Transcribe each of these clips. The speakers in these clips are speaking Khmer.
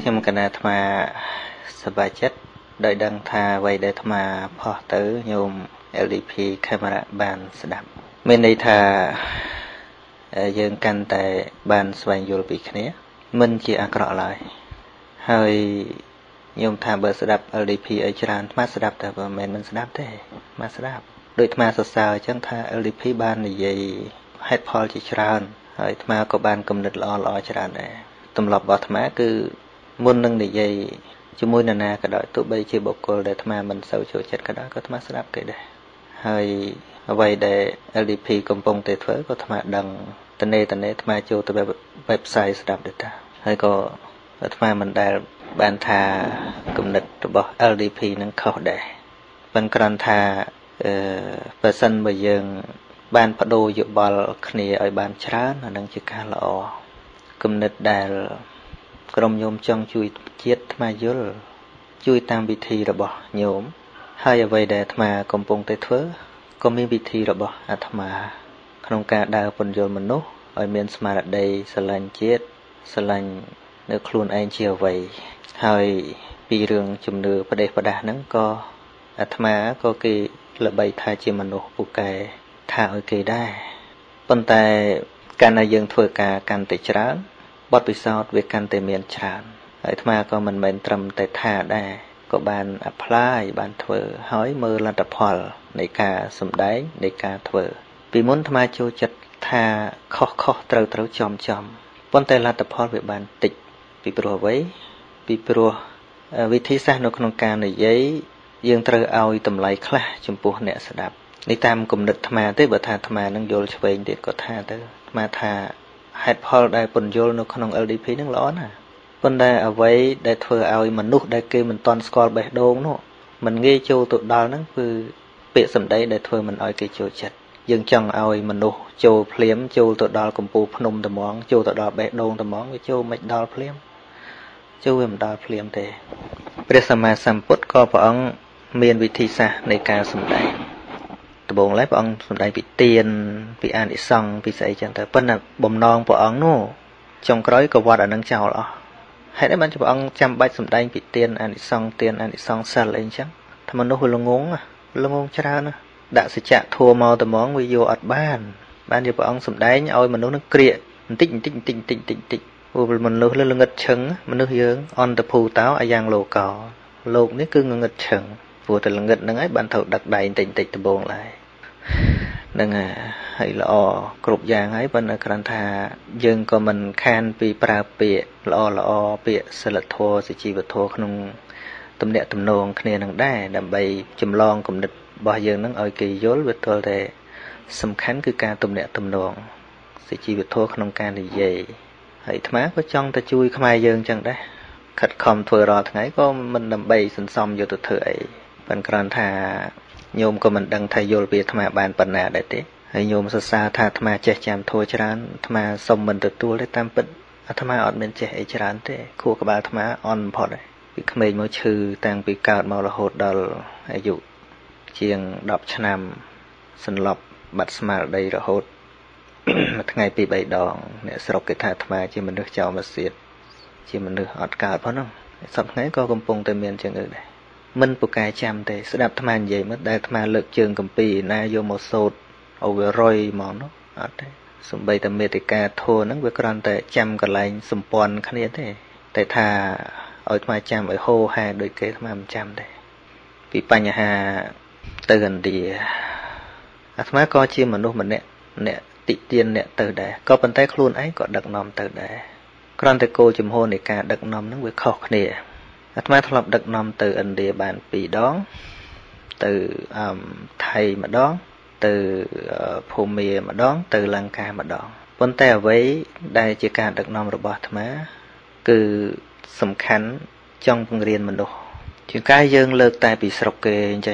ខ្ញុំកណាអាត្មាសប្បាយចិត្តដោយដឹងថាអ្វីដែលអាត្មាផុសទៅញោម LDP កាមេរ៉ាបានស្ដាប់មានន័យថាយើងកាន់តែបានស្វែងយល់ពីគ្នាមិនជាអាក្រក់ឡើយហើយញោមថាបើស្ដាប់ LDP អីច្រើនអាត្មាស្ដាប់តែមិនស្ដាប់ទេអាត្មាស្ដាប់ដោយអាត្មាសរសើរអញ្ចឹងថា LDP បាននិយាយហេតុផលជាច្រើនហើយអាត្មាក៏បានគំនិតល្អៗច្រើនដែរទម្លាប់របស់អាត្មាគឺមុននឹងនិយាយជាមួយនរណាក៏ដោយទោះបីជាបុគ្គលដែលអាត្មាមិនសូវចូលចិត្តក៏ដោយក៏អាត្មាស្ដាប់គេដែរហើយអ្វីដែល LDP កំពុងតែធ្វើក៏អាត្មាដឹងតនេអាត្មាចូលទៅ website ស្ដាប់ដែរតាហើយក៏អាត្មាមិនដែលបានថាគំនិតរបស់ LDP នឹងខុសដែរប៉ុន្តែគ្រាន់ថាបើសិនបើយើងបានបដូរយោបល់គ្នាឲ្យបានច្រើនអានឹងជាការល្អគំនិតដែលក្រុមញោមចង់ជួយជាតិអាត្មាយល់ជួយតាមវិធីរបស់ញោមហើយអ្វីដែលអាត្មាកំពុងតែធ្វើក៏មានវិធីរបស់អាត្មាក្នុងការដើរពន្យល់មនុស្សឲ្យមានស្មារតីស្រឡាញ់ជាតិស្រឡាញ់នៅខ្លួនឯងជាអ្វីហើយពីរឿងជំនឿប្រទេសប្រដាស់ហ្នឹងក៏អាត្មាក៏គេល្បីថាជាមនុស្សពូកែថាឲ្យគេដែរប៉ុន្តែកាលណាយើងធ្វើការកាន់តែច្រើនបទពិសោធន៍វាកាន់តែមានច្រើនហើយអាត្មាក៏មិនមែនត្រឹមតែថាដែរក៏បាន apply បានធ្វើហើយមើលលទ្ធផលនៃការសម្ដែងនៃការធ្វើពីមុនអាត្មាចូលចិត្តថាខុសត្រូវចំប៉ុន្តែលទ្ធផលវាបានតិចពីព្រោះអ្វីពីព្រោះវិធីសាស្ត្រនៅក្នុងការនិយាយយើងត្រូវឲ្យតម្លៃខ្លះចំពោះអ្នកស្ដាប់នេះតាមគំនិតអាត្មាទេបើថាអាត្មានឹងយល់ឆ្វេងទៀតក៏ថាទៅអាត្មាថាហេតុផលដែលពន្យល់នៅក្នុង LDP នឹងល្អណាស់ប៉ុន្តែអ្វីដែលធ្វើឲ្យមនុស្សដែលគេមិនទាន់ស្គាល់បេះដូងនោះមិនងាយចូលទៅដល់ហ្នឹងគឺពាក្យសម្ដីដែលធ្វើមិនឲ្យគេចូលចិត្តយើងចង់ឲ្យមនុស្សចូលភ្លាមចូលទៅដល់កំពូលភ្នំត្មងចូលទៅដល់បេះដូងត្មងវាចូលមិនដល់ភ្លាមចូលវាមិនដល់ភ្លាមទេព្រះសម្មាសម្ពុទ្ធក៏ព្រះអង្គមានវិធីសាស្ត្រនៃការសម្ដែងដំបូងឡើយព្រះអង្គសម្ដែងពីទានពីអានិសង្សពីស្អីចឹងទៅប៉ុន្តែបំណងព្រះអង្គនោះចុងក្រោយក៏វត្តអានឹងចោលអស់ហេតុអីបានជាព្រះអង្គចាំបាច់សម្ដែងពីទានអានិសង្សសិលអីចឹងថាមនុស្សវាល្ងងច្រើនណាដាក់សច្ចៈធัวមកត្មងវាយកអត់បានជាព្រះអង្គសម្ដែងឲ្យមនុស្សនឹងក្រៀកបន្តិចព្រោះមនុស្សលងឹតឈឹងមនុស្សយើងអន្តភូតោអាយ៉ាងលោកោលោកនេះគឺងងឹតឈឹងព្រោះតែលងឹតហ្នឹងហើយបានត្រូវដឹកដៃបន្តិចដំបងឡើយហ្នឹងហើយល្អគ្រប់យ៉ាងហើយប៉ុន្តែគ្រាន់ថាយើងក៏មិនខានពីប្រើពាក្យល្អពាក្យសិលធម៌សុជីវធម៌ក្នុងទំនាក់ទំនងគ្នានឹងដែរដើម្បីចម្លងគំនិតរបស់យើងនឹងឲ្យគេយល់វាទល់តែសំខាន់គឺការទំនាក់ទំនងសុជីវធម៌ក្នុងការនិយាយហើយអាត្មាក៏ចង់ទៅជួយខ្មែរយើងចឹងដែរខិតខំធ្វើរាល់ថ្ងៃក៏មិនដើម្បីសន្សំយកទៅធ្វើអីប៉ុន្តែគ្រាន់ថាញោមក៏មិនដឹងថាយល់ពីអាត្មាបានប៉ុណ្ណាដែរទេហើយញោមសរសើរថាអាត្មាចេះចាំធัวច្រើនអាត្មាសុំមិនទទួលទេតាមពិតអាត្មាអត់មានចេះអីច្រើនទេខួរក្បាលអាត្មាអន់បំផុតហើយពីក្មេងមកឈឺតាំងពីកើតមករហូតដល់អាយុជាង10ឆ្នាំសន្លប់បាត់ស្មារតីរហូតមួយថ្ងៃពីរ3ដងអ្នកស្រុកគេថាអាត្មាជាមនុស្សចោលមកសៀតជាមនុស្សអត់កើតផងហ្នឹងសប្តាហ៍ថ្ងៃក៏កំពុងតែមានចឹងដែរមិនពូកែចាំទេស្ដាប់អាត្មានិយាយមកដែលអាត្មាលើកជើងកំពីណាយកមកសូត្រឲ្យវារុយហ្មងនោះអត់ទេសំបីតែមេតិកាធัวហ្នឹងវាគ្រាន់តែចាំកន្លែងសម្ព័ន្ធគ្នាទេតែថាឲ្យអាត្មាចាំឲ្យហូរហែដូចគេអាត្មាមិនចាំទេពីបញ្ហាទៅឥណ្ឌាអាត្មាក៏ជាមនុស្សម្នាក់អ្នកតិទៀនអ្នកទៅដែរក៏ប៉ុន្តែខ្លួនឯងក៏ដឹកនាំទៅដែរគ្រាន់តែគោលជំហរនៃការដឹកនាំហ្នឹងវាខុសគ្នាអាត្មាធ្លាប់ដឹកនាំទៅឥណ្ឌាបាន2ដងទៅថៃម្ដងទៅភូមាម្ដងទៅលង្កាម្ដងប៉ុន្តែអ្វីដែលជាការដឹកនាំរបស់អាត្មាគឺសំខាន់ចង់ពង្រៀនមនុស្សជាងកាយយើងលើកតែពីស្រុកគេចេះ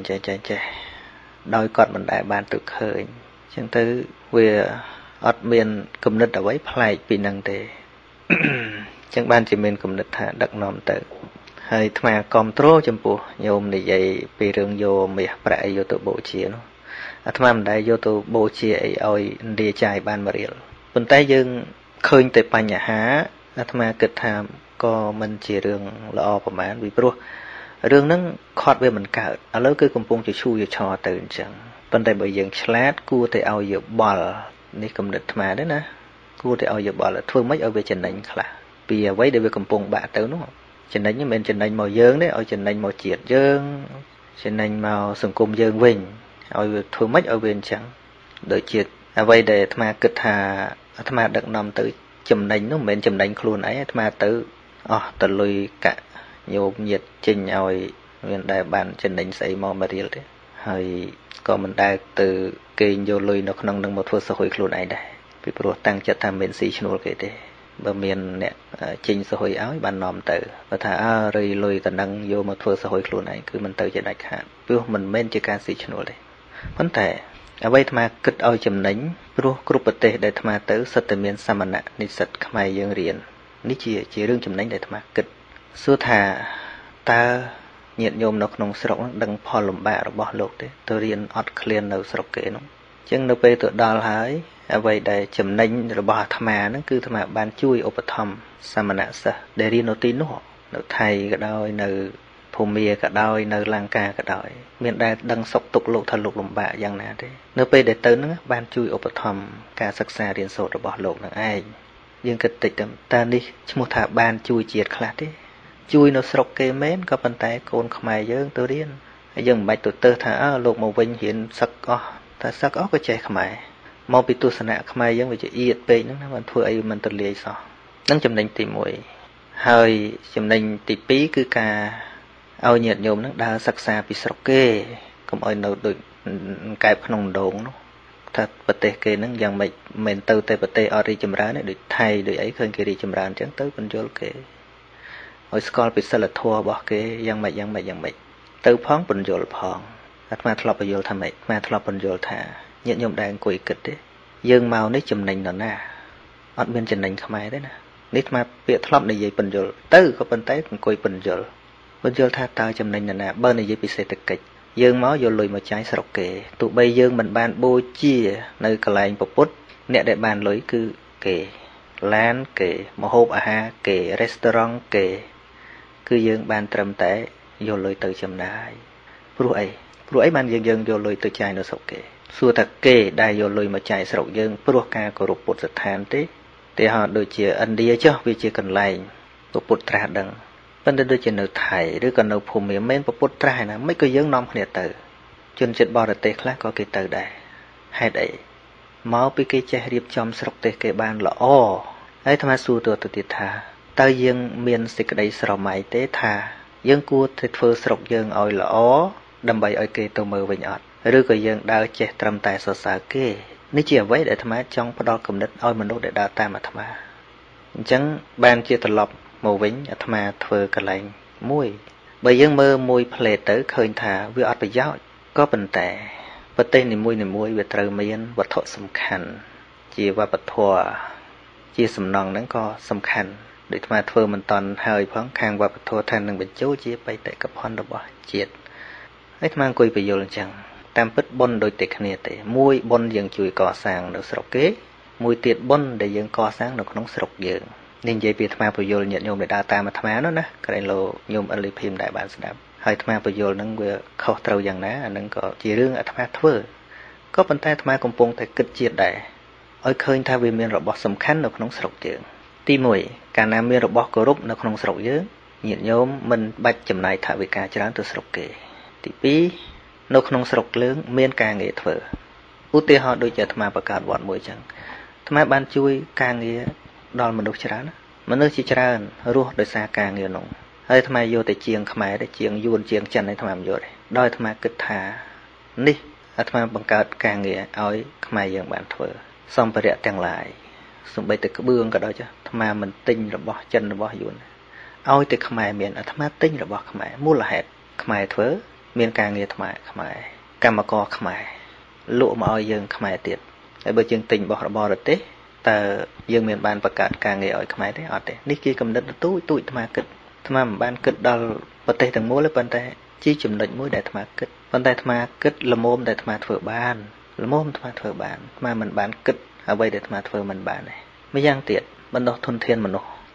ដោយគាត់មិនដែលបានទៅឃើញអញ្ចឹងទៅវាអត់មានគំនិតអ្វីប្លែកពីនឹងទេអញ្ចឹងបានជាមានគំនិតថាដឹកនាំទៅហើយអាត្មាគ្រប់គ្រងចំពោះញោមនិយាយពីរឿងយកមាសប្រាក់អីយកទៅបូជានោះអាត្មាមិនដែលយកទៅបូជាអីឲ្យឥណ្ឌាចាយបាន1រៀលប៉ុន្តែយើងឃើញតែបញ្ហាអាត្មាគិតថា có mình chỉ đường lo của má vì pro đường nâng khót về mình cả ở lớp cứ cùng phong chỉ chui cho từ chẳng vấn đề bởi dựng slide cua thì ao giờ bò ní cầm đứt mà đấy nè cua thì ao giờ bò là thôi mấy ở về trình đánh là vì vậy để về cầm phong bạ tới đúng không trình đánh như mình trình đánh màu dơn đấy ở trình đánh màu triệt dơn trình đánh màu sừng cung dơn vinh ở thôi mấy ở bên chẳng đợi triệt vậy để tham kịch hà tham đặng nằm tới chấm đánh nó mình chấm đánh luôn ấy tham tới từ lùi cả nhiều nhiệt trình rồi nguyên đại bản trình đánh xây màu mà riêng đấyហើយក៏មិនដែលទៅគេងយកលុយនៅក្នុងនឹងមកធ្វើសហួយខ្លួនឯងដែរពីព្រោះតាំងចិត្តថាមិនស៊ីឈ្នួលគេទេបើមានអ្នកចេញសហួយឲ្យបាននាំទៅបើថារីលុយតំណឹងយកមកធ្វើសហួយខ្លួនឯងគឺមិនទៅជាដាច់ខាតព្រោះមិនមែនជាការស៊ីឈ្នួលទេប៉ុន្តែអ្វីអាត្មាគិតឲ្យចំណេញព្រោះគ្រប់ប្រទេសដែលអាត្មាទៅសិតតែមានសមណៈនិស្សិតខ្មែរយើងរៀននេះជារឿងចំណេញដែលអាត្មាគិតសួរថាតើញាតិញោមនៅក្នុងស្រុកហ្នឹងដឹងផលលំបាករបស់លោកទេទៅរៀនអត់ឃ្លាននៅស្រុកគេហ្នឹងអញ្ចឹងនៅពេលទៅដល់ហើយអ្វីដែលចំណេញរបស់អាត្មាហ្នឹងគឺអាត្មាបានជួយឧបត្ថម្ភសាមណសិស្សដែលរៀននៅទីនោះនៅថៃក៏ដោយនៅភូមាក៏ដោយនៅលង្កាក៏ដោយមានដែលដឹងសុខទុក្ខលោកថាលោកលំបាកយ៉ាងណាទេនៅពេលដែលទៅហ្នឹងបានជួយឧបត្ថម្ភការសិក្សារៀនសូត្ររបស់លោកនឹងឯងយើងគិតតិចតើនេះឈ្មោះថាបានជួយជាតិខ្លះទេជួយនៅស្រុកគេមែនក៏ប៉ុន្តែកូនខ្មែរយើងទៅរៀនហើយយើងមិនបាច់ទៅថាលោកមកវិញរៀនសឹកអស់តែសឹកអស់ក៏ចេះខ្មែរមកពីទស្សនៈខ្មែរយើងវាជាអៀតពេកហ្នឹងណាមិនធ្វើអីមិនទលាយសោះនឹងចំណេញទី1ហើយចំណេញទី2គឺការឲ្យញាតិញោមហ្នឹងដើរសិក្សាពីស្រុកគេកុំឲ្យនៅដូចកែបក្នុងដងនោះថាប្រទេសគេហ្នឹងយ៉ាងម៉េចមិនទៅតែប្រទេសអត់រីចម្រើនទេដូចថៃដូចអីឃើញគេរីចម្រើនអញ្ចឹងទៅបញ្យល់គេឲ្យស្គាល់ពីសិលធម៌របស់គេយ៉ាងម៉េចទៅផងបញ្យល់ផងអាត្មាធ្លាប់បញ្យល់ថាម៉េចអាត្មាធ្លាប់បញ្យល់ថាញាតិញោមដែលអង្គុយគិតទេយើងមកនេះចំណេញនរណាអត់មានចំណេញខ្មែរទេណានេះអាត្មាពាក្យធ្លាប់និយាយបញ្យល់ទៅក៏ប៉ុន្តែអង្គុយបញ្យល់ថាតើចំណេញនរណាបើនិយាយពីសេដ្ឋកិច្ចយើងមកយកលុយមកចាយស្រុកគេទោះបីយើងមិនបានបូជានៅកន្លែងពុទ្ធអ្នកដែលបានលុយគឺគេឡានគេម្ហូបអាហារគេរេស្តូរ៉ង់គេគឺយើងបានត្រឹមតែយកលុយទៅចំណាយព្រោះអីបានយើងយកលុយទៅចាយនៅស្រុកគេសួរថាគេដែលយកលុយមកចាយស្រុកយើងព្រោះការគោរពពុទ្ធស្ថានទេតែហោដូចជាឥណ្ឌាចុះវាជាកន្លែងពុទ្ធត្រាស់ដឹងប៉ុន្តែដូចជានៅថៃឬក៏នៅភូមិមិនពុទ្ធត្រាស់ណាមិនក៏យើងនាំគ្នាទៅជនជាតិបរទេសខ្លះក៏គេទៅដែរហេតុអីមកពីគេចេះរៀបចំស្រុកទេសគេបានល្អហើយអាត្មាសួរទៅទៀតថាតើយើងមានសេចក្តីស្រមៃទេថាយើងគួរតែធ្វើស្រុកយើងឲ្យល្អដើម្បីឲ្យគេទៅមើលវិញអត់ឬក៏យើងដើរចេះត្រឹមតែសរសើរគេនេះជាអ្វីដែលអាត្មាចង់ផ្ដល់គំនិតឲ្យមនុស្សដែលដើរតាមអាត្មាអញ្ចឹងបានជាត្រឡប់មកវិញអាត្មាធ្វើកន្លែងមួយបើយើងមើលមួយផ្លេតទៅឃើញថាវាអត់ប្រយោជន៍ក៏ប៉ុន្តែប្រទេសនីមួយវាត្រូវមានវត្ថុសំខាន់ជាវប្បធម៌ជាសំណង់ហ្នឹងក៏សំខាន់ដូចអាត្មាធ្វើមិនតាន់ហើយផងខាងវប្បធម៌ថានឹងបញ្ចូលជាបេតិកភណ្ឌរបស់ជាតិហើយអាត្មាអង្គុយបញ្យល់អញ្ចឹងតាមពិតបុណ្យដូចតែគ្នាទេមួយបុណ្យយើងជួយកសាងនៅស្រុកគេមួយទៀតបុណ្យដែលយើងកសាងនៅក្នុងស្រុកយើងនេះនិយាយពីអាត្មាបញ្យល់ញាតិញោមដែលដើរតាមអាត្មានោះណាក្រែងលោកញោមអលីភីមដែលបានស្ដាប់ហើយអាត្មាបញ្យល់ហ្នឹងវាខុសត្រូវយ៉ាងណាអាហ្នឹងក៏ជារឿងអាត្មាធ្វើក៏ប៉ុន្តែអាត្មាកំពុងតែគិតជាតិដែរឲ្យឃើញថាវាមានរបស់សំខាន់នៅក្នុងស្រុកយើងទី1កាលណាមានរបស់គោរពនៅក្នុងស្រុកយើងញាតិញោមមិនបាច់ចំណាយថវិកាច្រើនទៅស្រុកគេទី2នៅក្នុងស្រុកយើងមានការងារធ្វើឧទាហរណ៍ដូចជាអាត្មាបង្កើតវត្តមួយអញ្ចឹងអាត្មាបានជួយការងារដល់មនុស្សច្រើនមនុស្សជាច្រើនរស់ដោយសារការងារនោះហើយអាត្មាយកតែជាងខ្មែរតែជាងយួនជាងចិនឲ្យអាត្មាមិនយកទេដោយអាត្មាគិតថានេះអាត្មាបង្កើតការងារឲ្យខ្មែរយើងបានធ្វើសម្ភារៈទាំងឡាយសំបីតែក្បឿងក៏ដោយចុះអាត្មាមិនទិញរបស់ចិនរបស់យួនឲ្យតែខ្មែរមានអាត្មាទិញរបស់ខ្មែរមូលហេតុខ្មែរធ្វើមានការងារខ្មែរកម្មករខ្មែរលក់មកឲ្យយើងខ្មែរទៀតហើយបើយើងទិញរបស់របរទេសតើយើងមានបានបង្កើតការងារឲ្យខ្មែរទេអត់ទេនេះគេកំណត់ទូចអាត្មាគិតអាត្មាមិនបានគិតដល់ប្រទេសទាំងមូលទេប៉ុន្តែជាចំណុចមួយដែលអាត្មាគិតប៉ុន្តែអាត្មាគិតល្មមដែលអាត្មាធ្វើបានអាត្មាមិនបានគិតអ្វីដែលអាត្មាធ្វើមិនបានទេម្យ៉ាងទៀតបណ្ដោះធនធានមនុស្ស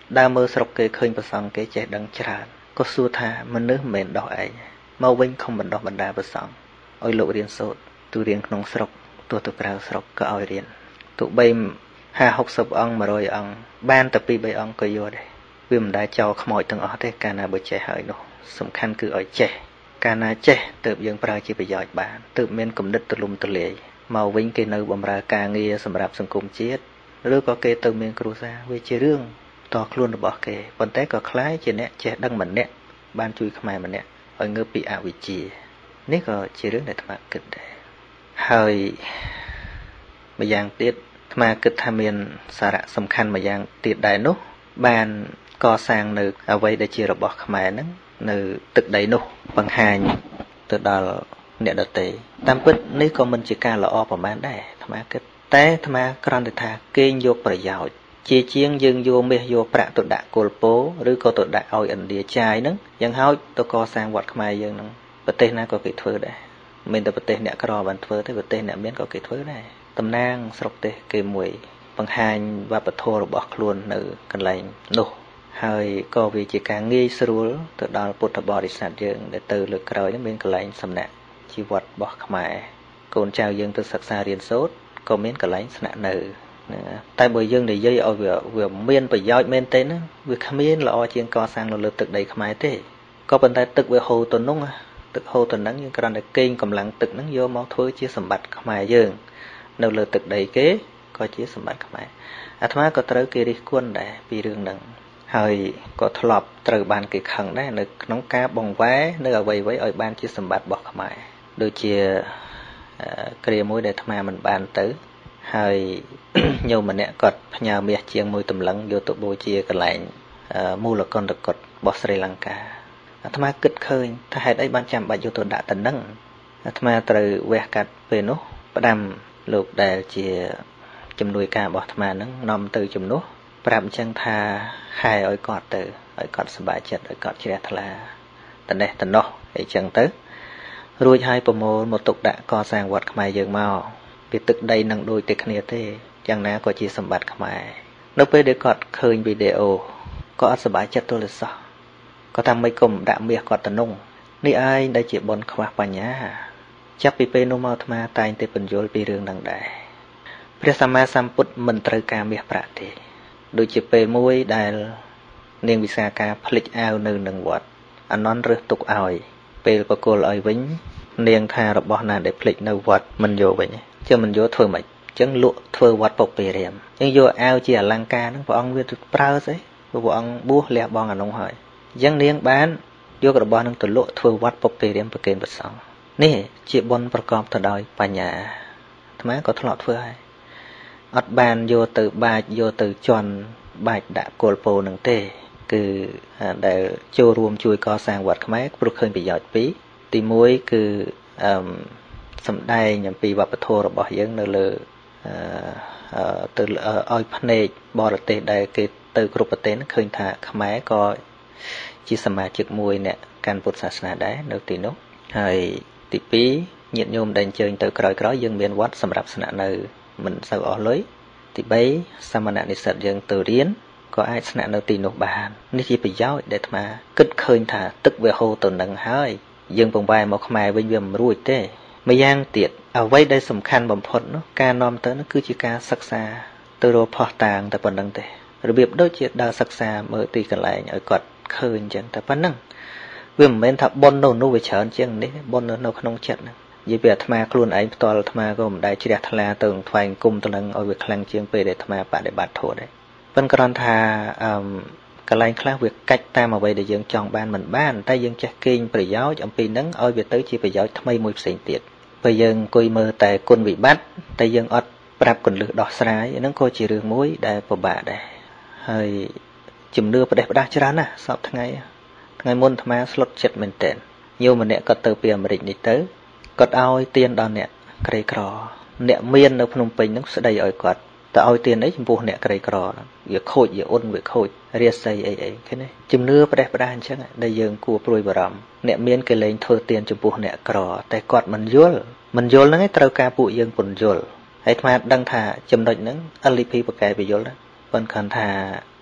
ដើរមើលស្រុកគេឃើញប្រសង់គេចេះដឹងច្រើនក៏សួរថាមនុស្សមិនមែនដោះឯងមកវិញខំបណ្ដោះបណ្ដាប្រសង់ឲ្យលោករៀនសូត្រទូរៀនក្នុងស្រុកទោះទៅក្រៅស្រុកក៏ឲ្យរៀនទោះបី50-60 អង្គ100អង្គបានតែ2-3អង្គក៏យកដែរវាមិនដែលចោលខ្មោចទាំងអស់ទេកាលណាបើចេះហើយនោះសំខាន់គឺឲ្យចេះកាលណាចេះទើបយើងប្រើជាប្រយោជន៍បានទើបមានគំនិតទូលំទូលាយមកវិញគេនៅបម្រើការងារសម្រាប់សង្គមជាតិឬក៏គេទៅមានគ្រួសារវាជារឿងតខ្លួនរបស់គេប៉ុន្តែក៏คล้ายជាអ្នកចេះដឹងម្នាក់បានជួយខ្មែរម្នាក់ឲ្យងើបពីអវិជ្ជានេះក៏ជារឿងដែលអាត្មាគិតដែរហើយម្យ៉ាងទៀតអាត្មាគិតថាមានសារៈសំខាន់ម្យ៉ាងទៀតដែរនោះបានកសាងនៅអ្វីដែលជារបស់ខ្មែរហ្នឹងនៅទឹកដីនោះបង្ហាញទៅដល់អ្នកដទៃតាមពិតនេះក៏មិនជាការល្អប្រហែលដែរអាត្មាគិតតែអាត្មាគ្រាន់តែថាគេយកប្រយោជន៍ជាជាងយើងយកមាសយកប្រាក់ទៅដាក់គល់ពោឬក៏ទៅដាក់ឲ្យឥណ្ឌាចាយហ្នឹងយ៉ាងហោចទៅកសាងវត្តខ្មែរយើងហ្នឹងប្រទេសណាក៏គេធ្វើដែរមិនតែប្រទេសអ្នកក្របានធ្វើទេប្រទេសអ្នកមានក៏គេធ្វើដែរតំណាងស្រុកទេសគេមួយបង្ហាញវប្បធម៌របស់ខ្លួននៅកន្លែងនោះហើយក៏វាជាការងាយស្រួលទៅដល់ពុទ្ធបរិស័ទយើងដែលទៅលើក្រោយហ្នឹងមានកន្លែងសំណាក់ជីវិតរបស់ខ្មែរកូនចៅយើងទៅសិក្សារៀនសូត្រក៏មានកន្លែងស្នាក់នៅតែបើយើងនិយាយឲ្យវាមានប្រយោជន៍មែនទេណាវាគ្មានល្អជាងកសាងនៅលើទឹកដីខ្មែរទេក៏ប៉ុន្តែទឹកវាហូរទៅនោះទឹកហូរទៅហ្នឹងយើងគ្រាន់តែកេងកម្លាំងទឹកហ្នឹងយកមកធ្វើជាសម្បត្តិខ្មែរយើងនៅលើទឹកដីគេក៏ជាសម្បត្តិខ្មែរអាត្មាក៏ត្រូវគេរិះគន់ដែរពីរឿងហ្នឹងហើយក៏ធ្លាប់ត្រូវបានគេខឹងដែរនៅក្នុងការបង្វែរនៅអ្វីៗឲ្យបានជាសម្បត្តិរបស់ខ្មែរដូចជាគ្រាមួយដែលអាត្មាមិនបានទៅហើយញោមម្នាក់គាត់ផ្ញើមាសជាងមួយតម្លឹងយកទៅបូជាកន្លែងមូលកុណ្ឌកុដរបស់ស្រីលង្កាអាត្មាគិតឃើញថាហេតុអីបានចាំបាច់យកទៅដាក់តំណឹងអាត្មាត្រូវវះកាត់ពេលនោះផ្ដាំលោកដែលជាជំនួយការរបស់អាត្មាហ្នឹងនាំទៅជំនួសប្រាប់អញ្ចឹងថាហែឲ្យគាត់ទៅឲ្យគាត់សប្បាយចិត្តឲ្យគាត់ជ្រះថ្លាតនេះតនោះអីចឹងទៅរួចហើយប្រមូលមកទុកដាក់កសាងវត្តខ្មែរយើងមកពីទឹកដីនឹងដូចតែគ្នាទេយ៉ាងណាក៏ជាសម្បត្តិខ្មែរនៅពេលដែលគាត់ឃើញវីដេអូក៏អត់សប្បាយចិត្តទល់សោះក៏ថាមិនគុំដាក់មាសគាត់ទៅនោះនេះឯងដែលជាបុណ្យខ្វះបញ្ញាចាប់ពីពេលនោះមកអាត្មាតែងតែបញ្យល់ពីរឿងហ្នឹងដែរព្រះសម្មាសម្ពុទ្ធមិនត្រូវការមាសប្រាក់ទេដូចជាពេលមួយដែលនាងវិសាខាភ្លេចអាវនៅនឹងវត្តអនន្តរើសទុកឲ្យពេលបកគលឲ្យវិញនាងថារបស់ណាដែលភ្លេចនៅវត្តមិនយកវិញchứមិនយកធ្វើមិនអញ្ចឹងលក់ធ្វើវត្តពុកពេរៀមអញ្ចឹងយកអាវជាអលង្ការហ្នឹងព្រះអង្គវាប្រើស្អីព្រះអង្គបួសលះបង់អានោះហើយអញ្ចឹងនាងបានយករបស់ហ្នឹងទៅលក់ធ្វើវត្តពុកពេរៀមប្រគេនព្រះសង្ឃនេះជាបុណ្យប្រកបទៅដោយបញ្ញាអាត្មាក៏ធ្លាប់ធ្វើហើយអត់បានយកទៅបាចយកទៅជន់បាចដាក់គល់ពោនឹងទេគឺដែលចូលរួមជួយកសាងវត្តខ្មែរព្រោះឃើញប្រយោជន៍ពីរទី1គឺសម្ដែងអំពីវប្បធម៌របស់យើងនៅលើទៅឲ្យភ្នែកបរទេសដែលគេទៅគ្រប់ប្រទេសឃើញថាខ្មែរក៏ជាសមាជិកមួយអ្នកកាន់ពុទ្ធសាសនាដែរនៅទីនោះហើយទី2ញាតិញោមដែលអញ្ជើញទៅក្រោយៗយើងមានវត្តសម្រាប់ស្នាក់នៅមិនសូវអស់លុយទី3សាមណនិស្សិតយើងទៅរៀនក៏អាចស្នាក់នៅទីនោះបាននេះជាប្រយោជន៍ដែលអាត្មាគិតឃើញថាទឹកវាហូរទៅនឹងហើយយើងបង្វែរមកខ្មែរវិញវាមិនរួចទេម្យ៉ាងទៀតអ្វីដែលសំខាន់បំផុតនោះការនាំទៅនោះគឺជាការសិក្សាទៅរកផុសតាងតែប៉ុណ្្នឹងទេរបៀបដូចជាដើរសិក្សាមើលទីកន្លែងឲ្យគាត់ឃើញអញ្ចឹងតែប៉ុណ្្នឹងវាមិនមែនថាបុណ្យនោះវាច្រើនជាងនេះបុណ្យនៅក្នុងចិត្តហ្នឹងនិយាយពីអាត្មាខ្លួនឯងផ្ទាល់អាត្មាក៏មិនដែលជ្រះថ្លាទៅថ្វាយគុំទៅនឹងឲ្យវាខ្លាំងជាងពេលដែលអាត្មាបដិបត្តិធម៌ដែរប៉ុន្តែគ្រាន់ថាកន្លែងខ្លះវាកាច់តាមអ្វីដែលយើងចង់បានមិនបានតែយើងចេះកេងប្រយោជន៍អំពីហ្នឹងឲ្យវាទៅជាប្រយោជន៍ថ្មីមួយផ្សេងទៀតពេលយើងអង្គុយមើលតែគុណវិបត្តិតែយើងអត់ប្រាប់កន្លឹះដោះស្រាយហ្នឹងក៏ជារឿងមួយដែលពិបាកដែរហើយជំនឿផ្ដេសផ្ដាស់ច្រើនណាស់សពថ្ងៃមុនអាត្មាស្លុតចិត្តមែនទែនញោមម្នាក់គាត់ទៅពីអាមេរិកនេះទៅគាត់ឲ្យទានដល់អ្នកក្រីក្រអ្នកមាននៅភ្នំពេញហ្នឹងស្ដីឲ្យគាត់ទៅឲ្យទានអីចំពោះអ្នកក្រីក្រវាខូចវាអ៊ុនវាខូចរាសីអីឃើញទេជំនឿផ្ដេសផ្ដាស់អញ្ចឹងដែលយើងគួរព្រួយបារម្ភអ្នកមានគេលែងធ្វើទានចំពោះអ្នកក្រតែគាត់មិនយល់ហ្នឹងឯងត្រូវការពួកយើងពន្យល់ហើយអាត្មាដឹងថាចំណុចហ្នឹង LP បកកែពយល់ប៉ុន្តែគាត់ថា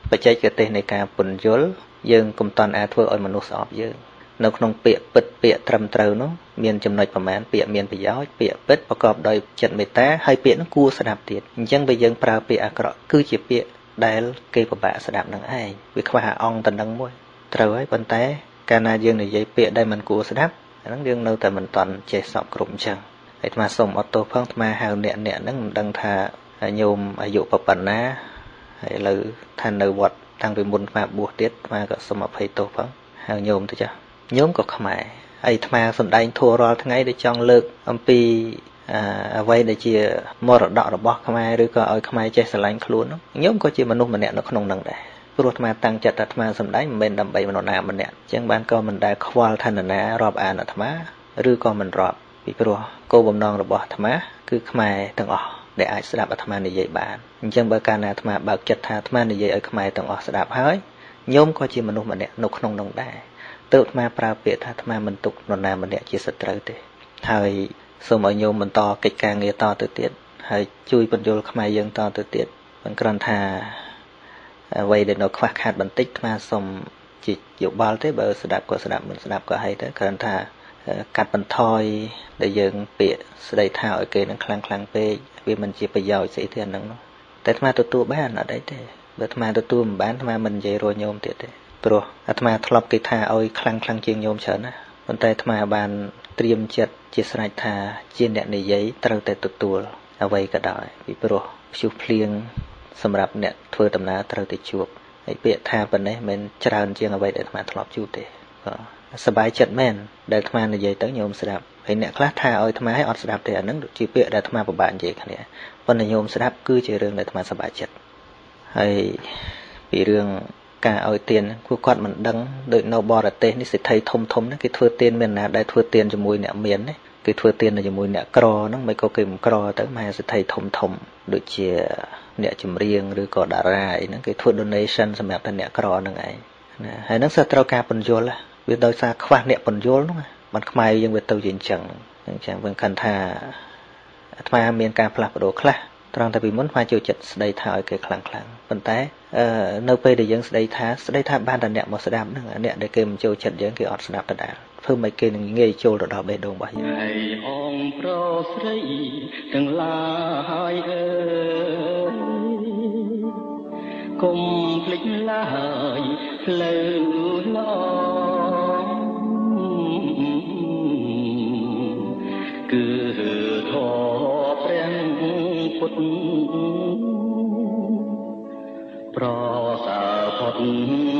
បច្ចេកទេសនៃការពន្យល់យើងកុំតន់អាចធ្វើឲ្យមនុស្សស្អប់យើងនៅក្នុងពាក្យពិតពាក្យត្រឹមត្រូវនោះមានចំណុចប្រមាណពាក្យមានប្រយោជន៍ពាក្យពិតប្រកបដោយចិត្តមេត្តាហើយពាក្យនោះគួរស្ដាប់ទៀតអញ្ចឹងបើយើងប្រើពាក្យអាក្រក់គឺជាពាក្យដែលគេពិបាកស្ដាប់នឹងឯងវាខ្វះអាអង្គតំណឹងមួយត្រូវហើយប៉ុន្តែកាលណាយើងនិយាយពាក្យដែលមិនគួរស្ដាប់អាហ្នឹងយើងនៅតែមិនតន់ចេះសពគ្រប់អញ្ចឹងហើយអាត្មាសូមអត់ទោសផងអាត្មាហៅអ្នកហ្នឹងមិនដឹងថាញោមអាយុប៉ុណ្ណាហើយឥឡូវថានៅវត្តតាំងពីមុនអាត្មាបួសទៀតអាត្មាក៏សូមអភ័យទោសផងហៅញោមទៅចាញោមក៏ខ្មែរហើយអាត្មាសំដែងធัวរាល់ថ្ងៃដែលចង់លើកអំពីអ្វីដែលជាមរតករបស់ខ្មែរឬក៏ឲ្យខ្មែរចេះស្រឡាញ់ខ្លួនញោមក៏ជាមនុស្សម្នាក់នៅក្នុងហ្នឹងដែរព្រោះអាត្មាតាំងចិត្តអាត្មាសំដែងមិនមែនដើម្បីមនុស្សណាម្នាក់អញ្ចឹងបានក៏មិនដែលខ្វល់ឋានណារាប់អានអាត្មាឬក៏មិនរាប់ពីព្រោះគោលបំណងរបស់អាត្មាគឺខ្មែរទាំងអស់ដែលអាចស្ដាប់អាត្មានិយាយបានអញ្ចឹងបើកាលណាអាត្មាបើកចិត្តថាអាត្មានិយាយឲ្យខ្មែរទាំងអស់ស្ដាប់ហើយញោមក៏ជាមនុស្សម្នាក់នៅក្នុងនោះដែរទើបអាត្មាប្រើពាក្យថាអាត្មាមិនទុកនរណាម្នាក់ជាសត្រូវទេហើយសូមឲ្យញោមបន្តកិច្ចការងារតទៅទៀតហើយជួយបញ្យល់ខ្មែរយើងតទៅទៀតមិនគ្រាន់ថាអ្វីដែលនៅខ្វះខាតបន្តិចអាត្មាសូមជាយោបល់ទេបើស្ដាប់ក៏ស្ដាប់មិនស្ដាប់ក៏ហើយទៅគ្រាន់ថាកាត់បន្ថយដែលយើងពាក្យស្ដីថាឲ្យគេនឹងខ្លាំងពេកវាមិនជាប្រយោជន៍ស្អីទេអាហ្នឹងតែអាត្មាទទួលបានអត់អីទេបើអាត្មាទទួលមិនបានអាត្មាមិននិយាយរញោមទៀតទេព្រោះអាត្មាធ្លាប់គេថាឲ្យខ្លាំងជាងញោមច្រើនណាប៉ុន្តែអាត្មាបានត្រៀមចិត្តជាស្រេចថាជាអ្នកនិយាយត្រូវតែទទួលអ្វីក៏ដោយពីព្រោះព្យុះភ្លៀងសម្រាប់អ្នកធ្វើដំណើរត្រូវតែជួបហើយពាក្យថាប៉ុណ្ណេះមិនច្រើនជាងអ្វីដែលអាត្មាធ្លាប់ជួបទេសប្បាយចិត្តមែនដែលអាត្មានិយាយទៅញោមស្ដាប់ហើយអ្នកខ្លះថាឲ្យអាត្មាឲ្យអត់ស្ដាប់ទេអាហ្នឹងជាពាក្យដែលអាត្មាពិបាកនិយាយគ្នាប៉ុន្តែញោមស្ដាប់គឺជារឿងដែលអាត្មាសប្បាយចិត្តហើយពីរឿងការឲ្យទានគឺគាត់មិនដឹងដូចនៅបរទេសនេះសិទ្ធិធំហ្នឹងគេធ្វើទានមានណាដែលធ្វើទានជាមួយអ្នកមានទេគេធ្វើទានជាមួយអ្នកក្រហ្នឹងមិនក៏គេមិនក្រទៅមហាសិទ្ធិធំដូចជាអ្នកចម្រៀងឬក៏តារាអីហ្នឹងគេធ្វើ donation សម្រាប់តែអ្នកក្រហ្នឹងឯងណាហើយហ្នឹងសិតត្រូវការពន្យល់វាដោយសារខ្វះអ្នកពន្យល់ហ្នឹងបានខ្មែរយើងវាទៅជាអញ្ចឹងវិញកាន់ថាអាត្មាមានការផ្លាស់ប្ដូរខ្លះត្រង់តែពីមុនអាត្មាចូលចិត្តស្ដីថាឲ្យគេខ្លាំងប៉ុន្តែនៅពេលដែលយើងស្ដីថាបានតែអ្នកមកស្ដាប់ហ្នឹងអ្នកដែលគេមិនចូលចិត្តយើងគេអត់ស្ដាប់ដដែលធ្វើម៉េចគេនឹងងាយចូលទៅដល់បេះដូងរបស់យើងហើយអងប្រុសស្រីទាំងឡាយអើយកុំភ្លេចឡើយផ្លូវល្អគឺធម៌ព្រះពុទ្ធប្រសើរផុត